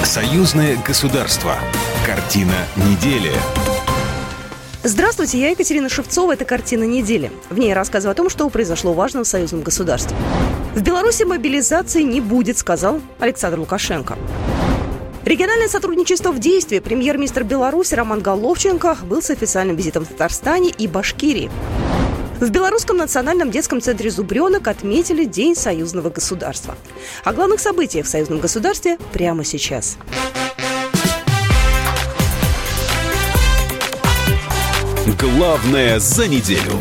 Союзное государство. Картина недели. Здравствуйте, я Екатерина Шевцова. Это «Картина недели». В ней я рассказываю о том, что произошло важно в союзном государстве. В Беларуси мобилизации не будет, сказал Александр Лукашенко. Региональное сотрудничество в действии. Премьер-министр Беларуси Роман Головченко был с официальным визитом в Татарстане и Башкирии. В Белорусском национальном детском центре «Зубренок» отметили День союзного государства. О главных событиях в союзном государстве прямо сейчас. Главное за неделю.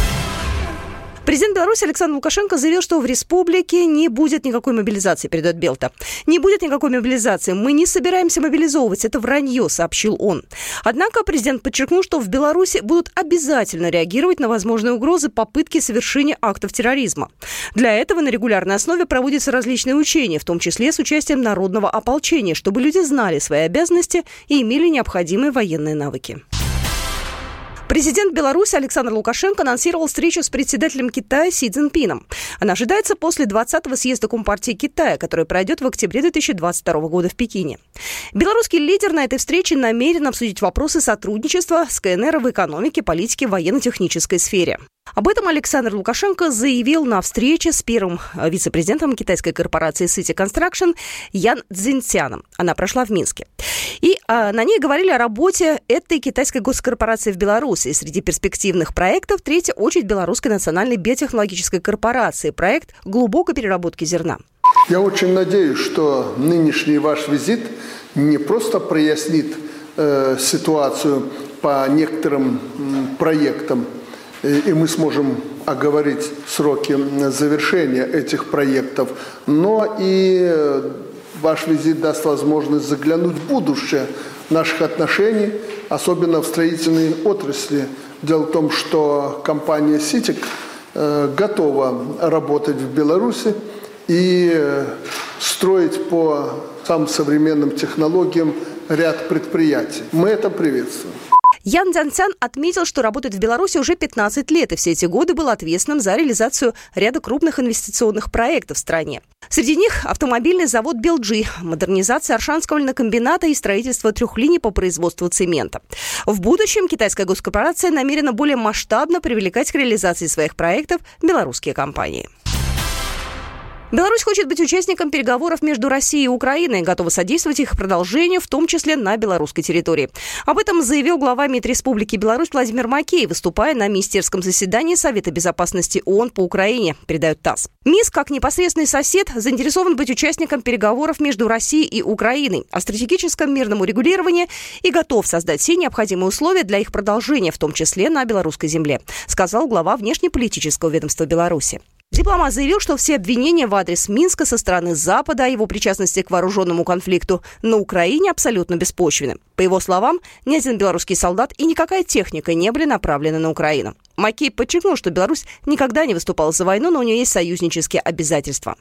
Президент Беларуси Александр Лукашенко заявил, что в республике не будет никакой мобилизации, передает Белта. Не будет никакой мобилизации. Мы не собираемся мобилизовывать. Это вранье, сообщил он. Однако президент подчеркнул, что в Беларуси будут обязательно реагировать на возможные угрозы попытки совершения актов терроризма. Для этого на регулярной основе проводятся различные учения, в том числе с участием народного ополчения, чтобы люди знали свои обязанности и имели необходимые военные навыки. Президент Беларуси Александр Лукашенко анонсировал встречу с председателем Китая Си Цзиньпином. Она ожидается после 20-го съезда Компартии Китая, который пройдет в октябре 2022 года в Пекине. Белорусский лидер на этой встрече намерен обсудить вопросы сотрудничества с КНР в экономике, политике, военно-технической сфере. Об этом Александр Лукашенко заявил на встрече с первым вице-президентом китайской корпорации City Construction Ян Цзиньцяном. Она прошла в Минске. И на ней говорили о работе этой китайской госкорпорации в Беларуси. Среди перспективных проектов третья очередь Белорусской национальной биотехнологической корпорации. Проект глубокой переработки зерна. Я очень надеюсь, что нынешний ваш визит не просто прояснит ситуацию по некоторым проектам, и мы сможем оговорить сроки завершения этих проектов, но и ваш визит даст возможность заглянуть в будущее наших отношений, особенно в строительной отрасли. Дело в том, что компания «Ситек» готова работать в Беларуси и строить по самым современным технологиям ряд предприятий. Мы это приветствуем. Ян Цзиньцян отметил, что работает в Беларуси уже 15 лет и все эти годы был ответственным за реализацию ряда крупных инвестиционных проектов в стране. Среди них автомобильный завод «Белджи», модернизация Оршанского льнокомбината и строительство 3 линий по производству цемента. В будущем китайская госкорпорация намерена более масштабно привлекать к реализации своих проектов белорусские компании. Беларусь хочет быть участником переговоров между Россией и Украиной и готова содействовать их продолжению, в том числе на белорусской территории. Об этом заявил глава МИД Республики Беларусь Владимир Макей, выступая на министерском заседании Совета безопасности ООН по Украине, передает ТАСС. МИС, как непосредственный сосед, заинтересован быть участником переговоров между Россией и Украиной о стратегическом мирном урегулировании и готов создать все необходимые условия для их продолжения, в том числе на белорусской земле, сказал глава внешнеполитического ведомства Беларуси. Дипломат заявил, что все обвинения в адрес Минска со стороны Запада о его причастности к вооруженному конфликту на Украине абсолютно беспочвены. По его словам, ни один белорусский солдат и никакая техника не были направлены на Украину. Макей подчеркнул, что Беларусь никогда не выступала за войну, но у нее есть союзнические обязательства.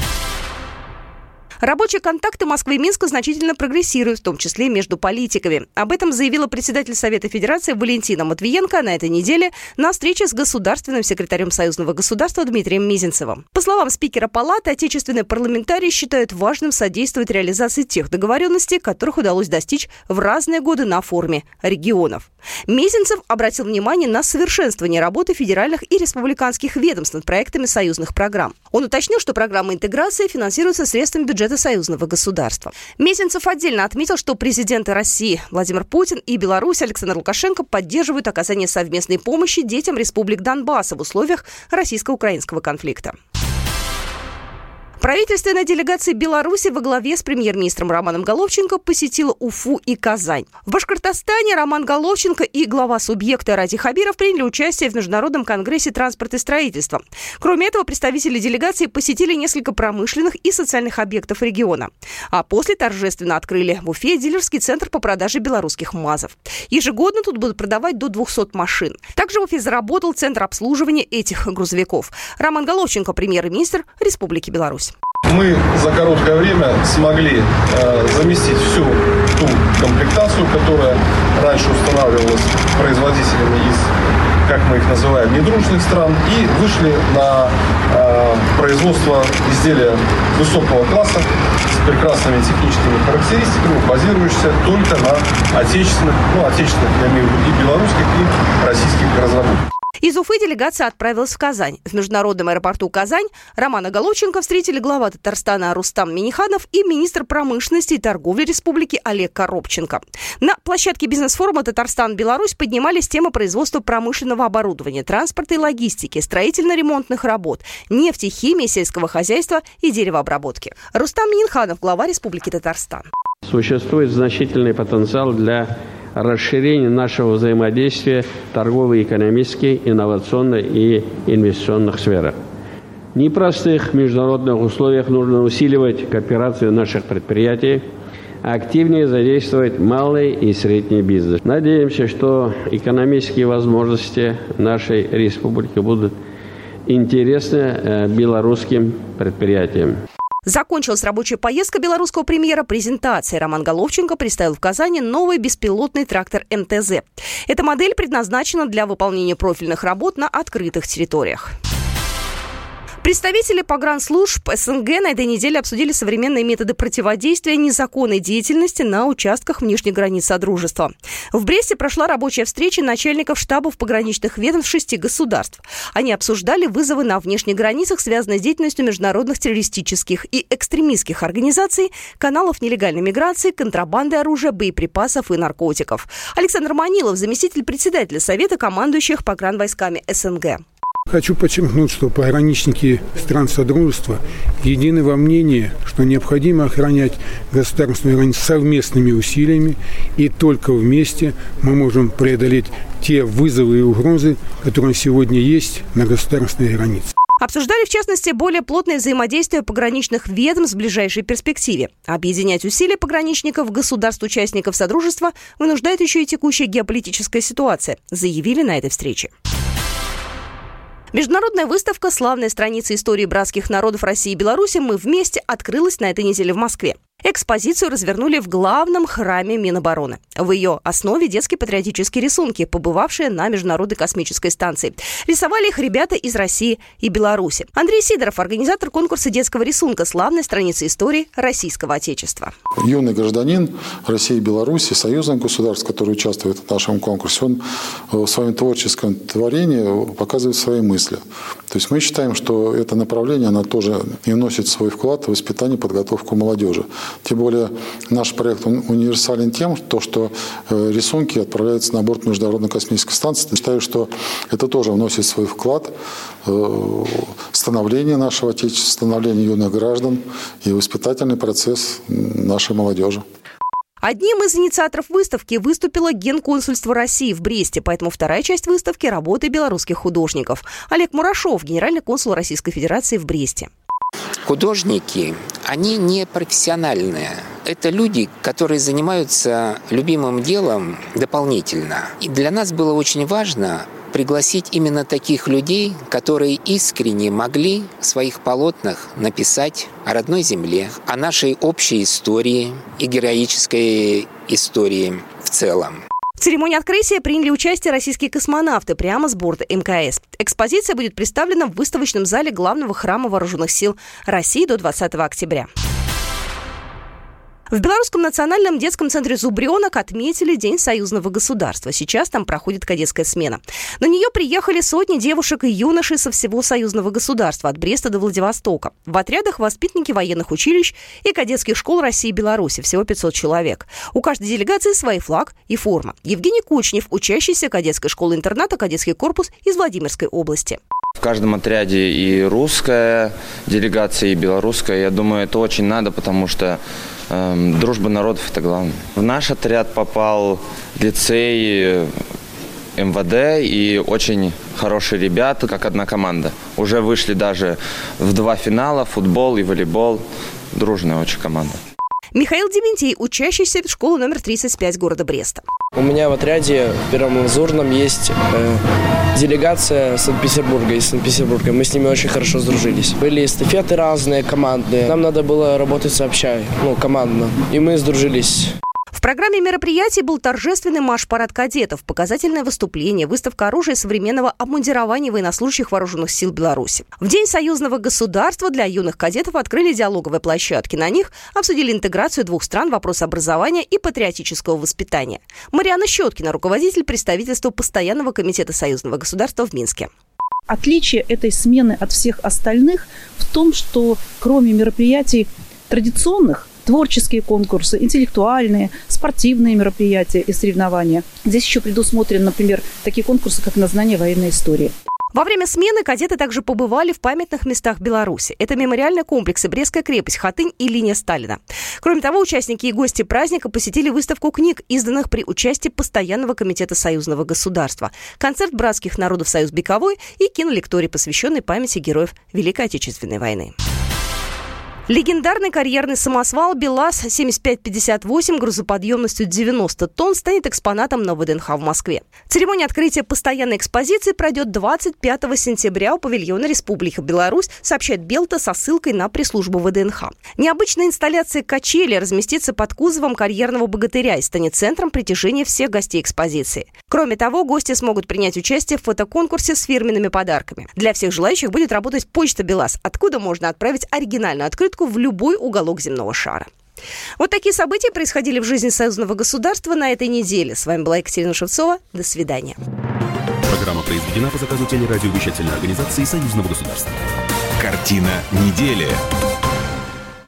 Рабочие контакты Москвы и Минска значительно прогрессируют, в том числе между политиками. Об этом заявила председатель Совета Федерации Валентина Матвиенко на этой неделе на встрече с государственным секретарем Союзного государства Дмитрием Мизинцевым. По словам спикера Палаты, отечественные парламентарии считают важным содействовать реализации тех договоренностей, которых удалось достичь в разные годы на форуме регионов. Мизинцев обратил внимание на совершенствование работы федеральных и республиканских ведомств над проектами союзных программ. Он уточнил, что программа интеграции финансируется средствами бюджета союзного государства. Мезенцев отдельно отметил, что президенты России Владимир Путин и Беларусь Александр Лукашенко поддерживают оказание совместной помощи детям республик Донбасса в условиях российско-украинского конфликта. Правительственная делегация Беларуси во главе с премьер-министром Романом Головченко посетила Уфу и Казань. В Башкортостане Роман Головченко и глава субъекта Ради Хабиров приняли участие в Международном конгрессе транспорта и строительства. Кроме этого, представители делегации посетили несколько промышленных и социальных объектов региона. А после торжественно открыли в Уфе дилерский центр по продаже белорусских МАЗов. Ежегодно тут будут продавать до 200 машин. Также в Уфе заработал центр обслуживания этих грузовиков. Роман Головченко, премьер-министр Республики Беларусь. Мы за короткое время смогли заместить всю ту комплектацию, которая раньше устанавливалась производителями из как мы их называем, недружных стран, и вышли на производство изделия высокого класса с прекрасными техническими характеристиками, базирующихся только на отечественных, я имею в виду и белорусских, и российских разработках. Из Уфы делегация отправилась в Казань. В международном аэропорту Казань Романа Головченко встретили глава Татарстана Рустам Минниханов и министр промышленности и торговли республики Олег Коробченко. На площадке бизнес-форума «Татарстан-Беларусь» поднимались темы производства промышленного оборудования, транспорта и логистики, строительно-ремонтных работ, нефти, химии, сельского хозяйства и деревообработки. Рустам Минниханов, глава Республики Татарстан. Существует значительный потенциал для расширения нашего взаимодействия в торговой, экономической, инновационной и инвестиционных сферах. В непростых международных условиях нужно усиливать кооперацию наших предприятий, активнее задействовать малый и средний бизнес. Надеемся, что экономические возможности нашей республики будут интересны белорусским предприятиям. Закончилась рабочая поездка белорусского премьера презентацией. Роман Головченко представил в Казани новый беспилотный трактор МТЗ. Эта модель предназначена для выполнения профильных работ на открытых территориях. Представители погранслужб СНГ на этой неделе обсудили современные методы противодействия незаконной деятельности на участках внешних границ Содружества. В Бресте прошла рабочая встреча начальников штабов пограничных ведомств 6 государств. Они обсуждали вызовы на внешних границах, связанные с деятельностью международных террористических и экстремистских организаций, каналов нелегальной миграции, контрабанды оружия, боеприпасов и наркотиков. Александр Манилов, заместитель председателя Совета командующих погранвойсками СНГ. Хочу подчеркнуть, что пограничники стран Содружества едины во мнении, что необходимо охранять государственную границу совместными усилиями, и только вместе мы можем преодолеть те вызовы и угрозы, которые сегодня есть на государственной границе. Обсуждали, в частности, более плотное взаимодействие пограничных ведомств в ближайшей перспективе. Объединять усилия пограничников государств-участников Содружества вынуждает еще и текущая геополитическая ситуация, заявили на этой встрече. Международная выставка «Славная страница истории братских народов России и Беларуси. Мы вместе» открылась на этой неделе в Москве. Экспозицию развернули в главном храме Минобороны. В ее основе детские патриотические рисунки, побывавшие на Международной космической станции. Рисовали их ребята из России и Беларуси. Андрей Сидоров, организатор конкурса детского рисунка «Славная страница истории российского Отечества». Юный гражданин России и Беларуси, союзных государств, который участвует в нашем конкурсе, он в своем творческом творении показывает свои мысли. То есть мы считаем, что это направление, оно тоже и вносит свой вклад в воспитание и подготовку молодежи. Тем более наш проект универсален тем, что рисунки отправляются на борт Международной космической станции. Считаю, что это тоже вносит свой вклад в становление нашего Отечества, становление юных граждан и воспитательный процесс нашей молодежи. Одним из инициаторов выставки выступило Генконсульство России в Бресте, поэтому вторая часть выставки – работы белорусских художников. Олег Мурашов, генеральный консул Российской Федерации в Бресте. Художники, они не профессиональные. Это люди, которые занимаются любимым делом дополнительно. И для нас было очень важно пригласить именно таких людей, которые искренне могли в своих полотнах написать о родной земле, о нашей общей истории и героической истории в целом. В церемонии открытия приняли участие российские космонавты прямо с борта МКС. Экспозиция будет представлена в выставочном зале главного храма Вооруженных сил России до 20 октября. В Белорусском национальном детском центре «Зубренок» отметили День союзного государства. Сейчас там проходит кадетская смена. На нее приехали сотни девушек и юношей со всего союзного государства, от Бреста до Владивостока. В отрядах воспитанники военных училищ и кадетских школ России и Беларуси. Всего 500 человек. У каждой делегации свой флаг и форма. Евгений Кучнев, учащийся кадетской школы-интерната «Кадетский корпус» из Владимирской области. В каждом отряде и русская делегация, и белорусская. Я думаю, это очень надо, потому что дружба народов – это главное. В наш отряд попал лицей МВД и очень хорошие ребята, как одна команда. Уже вышли даже в 2 финала – футбол и волейбол. Дружная очень команда. Михаил Дементей, учащийся школы номер 35 города Бреста. У меня в отряде в Первом Лазурном есть делегация Санкт-Петербурга, из Санкт-Петербурга. Мы с ними очень хорошо сдружились. Были эстафеты разные, командные. Нам надо было работать сообща, командно. И мы сдружились. В В программе мероприятий был торжественный марш-парад кадетов, показательное выступление, выставка оружия и современного обмундирования военнослужащих вооруженных сил Беларуси. В День союзного государства для юных кадетов открыли диалоговые площадки. На них обсудили интеграцию двух стран, вопросы образования и патриотического воспитания. Марианна Щеткина, руководитель представительства Постоянного комитета союзного государства в Минске. Отличие этой смены от всех остальных в том, что кроме мероприятий традиционных, творческие конкурсы, интеллектуальные, спортивные мероприятия и соревнования. Здесь еще предусмотрены, например, такие конкурсы, как на знание военной истории. Во время смены кадеты также побывали в памятных местах Беларуси. Это мемориальные комплексы «Брестская крепость», «Хатынь» и «Линия Сталина». Кроме того, участники и гости праздника посетили выставку книг, изданных при участии Постоянного комитета союзного государства, концерт братских народов «Союз Бековой» и кинолекторий, посвященный памяти героев Великой Отечественной войны. Легендарный карьерный самосвал БелАЗ-7558 грузоподъемностью 90 тонн станет экспонатом на ВДНХ в Москве. Церемония открытия постоянной экспозиции пройдет 25 сентября у павильона Республика Беларусь, сообщает Белта со ссылкой на пресс-службу ВДНХ. Необычная инсталляция качели разместится под кузовом карьерного богатыря и станет центром притяжения всех гостей экспозиции. Кроме того, гости смогут принять участие в фотоконкурсе с фирменными подарками. Для всех желающих будет работать почта БелАЗ, откуда можно отправить оригинальную открытку в любой уголок земного шара. Вот такие события происходили в жизни союзного государства на этой неделе. С вами была Екатерина Шевцова. До свидания. Программа произведена по заказу телерадиовещательной организации союзного государства. Картина недели.